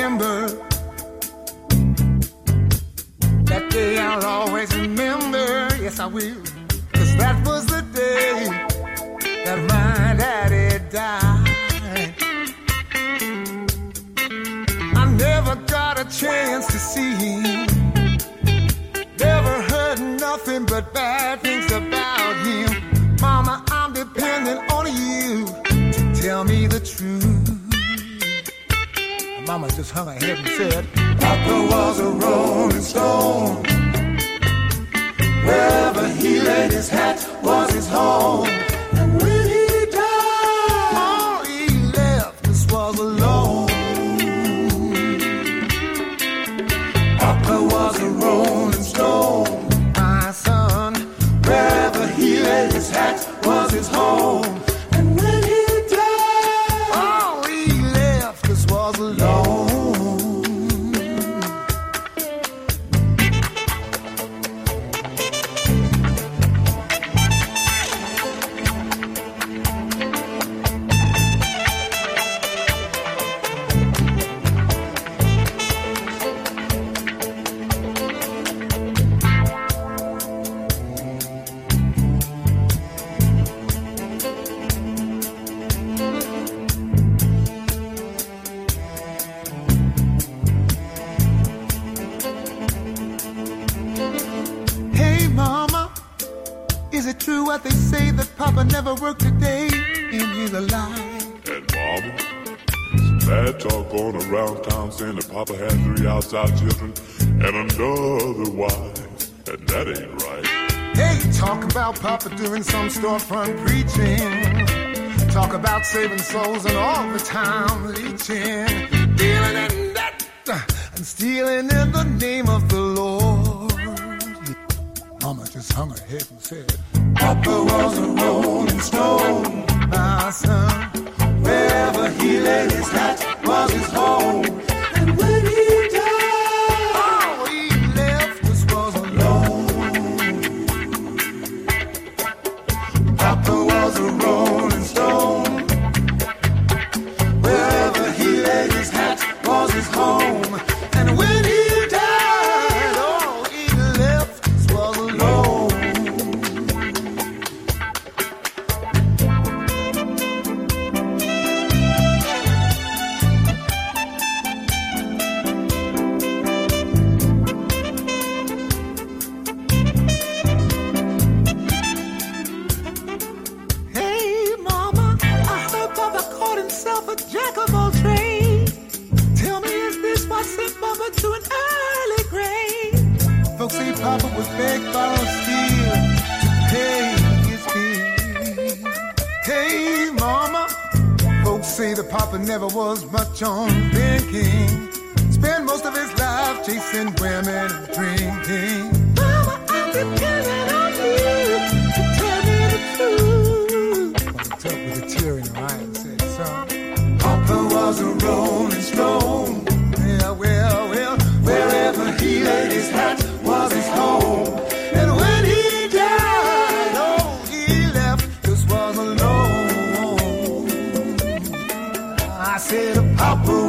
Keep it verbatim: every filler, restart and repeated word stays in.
September. That day I'll always remember, yes I will. Cause that was the day that my daddy died. I never got a chance to see him. Never heard nothing but bad things about him. Mama, I'm depending on you to tell me the truth. Mama just hung her head and said, Papa was a rolling stone. Wherever he laid his hat was his home. And when he died, all he left us was alone. Papa was a rolling stone, my son. Wherever he laid his hat was his home. And when he died, all he left us was alone. What they say that Papa never worked a day in his life. And Mama, some bad talk going around town saying that Papa had three outside children and another wife, and that ain't right. Hey, talk about Papa doing some storefront preaching. Talk about saving souls and all the time leeching, dealing in that and stealing in the name of the Lord. Mama just hung her head and said, Papa was a rolling stone, my son. Wherever he laid his hat was his home. And when he died, all he left us was alone. Papa was a rolling stone. Wherever he laid his hat was his home. And when he died, all he left us was alone. Folks say Papa was begged by steel to pay his bill. Hey, Mama, folks say that Papa never was much on thinking. Spent most of his life chasing women and drinking. Mama, I'm depending on you to tell me the truth. Well, he took with a tear in her eye and said, son, Papa was a rolling stone. Well, well, well, wherever he laid his hat was his home. And when he died, all he left us was alone. I said, Papa